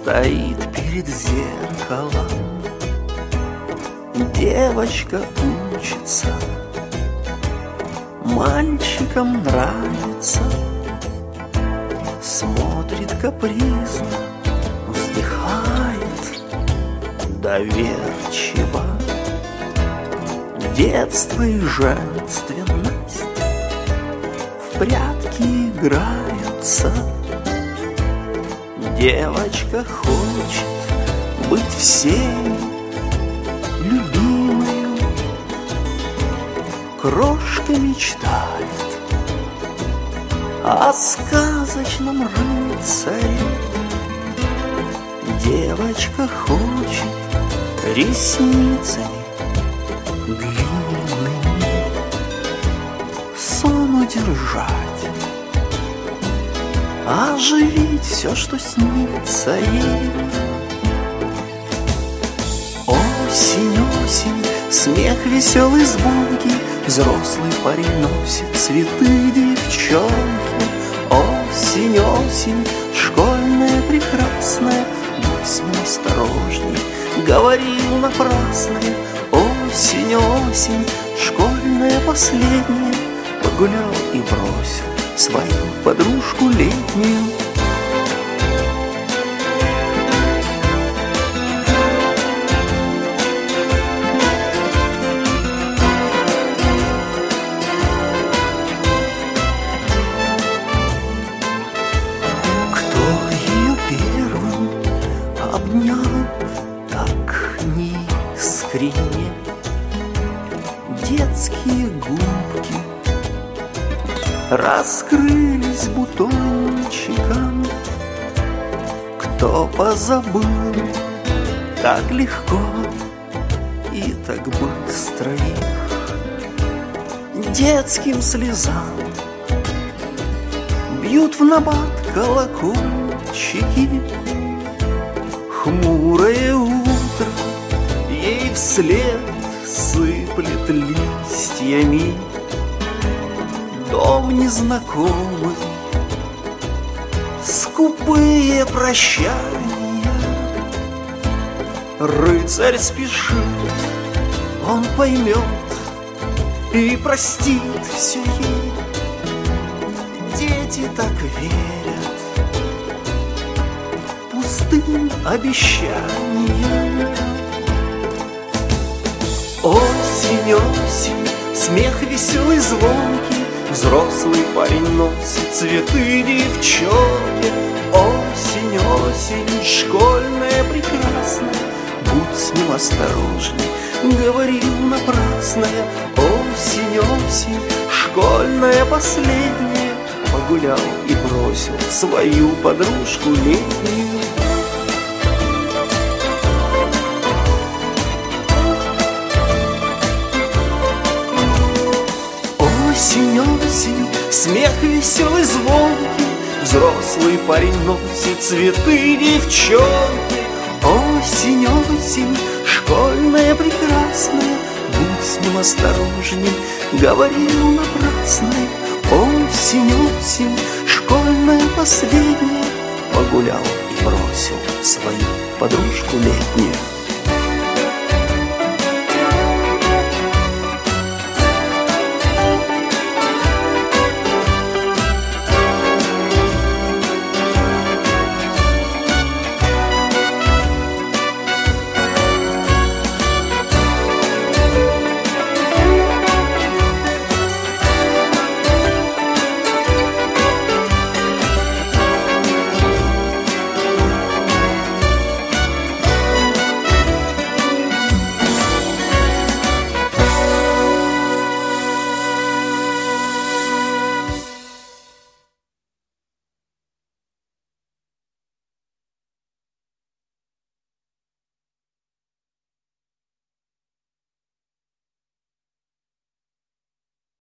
Стоит перед зеркалом, девочка учится, мальчикам нравится. Смотрит капризно, вздыхает доверчиво. Детство и женственность в прятки играются. Девочка хочет быть всей любимою. Крошка мечтает о сказочном рыцаре. Девочка хочет ресницами длинными сон удержать, оживить все, что снится ей. Осень, осень, смех веселый, звонкий, взрослый парень носит цветы девчонки. Осень, осень, школьная прекрасная, будь с ним осторожней, говорил напрасное. Осень, осень, школьная последняя, погулял и бросил свою подружку летнюю. Кто ее первым обнял так неискренне? Детские губки раскрылись бутончиком. Кто позабыл так легко и так быстро их? Детским слезам бьют в набат колокольчики. Хмурое утро ей вслед сыплет листьями. Дом незнакомый, скупые прощания. Рыцарь спешит, он поймет и простит все ей. Дети так верят пустым обещаниям. Осень, осень, смех веселый, звонкий, взрослый парень носит цветы девчонки. Осень, осень, школьная прекрасная, будь с ним осторожней, говорил напрасное. Осень, осень, школьная последняя, погулял и бросил свою подружку летнюю. Осень, осень, смех веселый, звонкий, взрослый парень носит цветы девчонки. Осень, осень, школьная прекрасная, будь с ним осторожней, говорил напрасное. Осень, осень, школьная последняя, погулял и бросил свою подружку летнюю.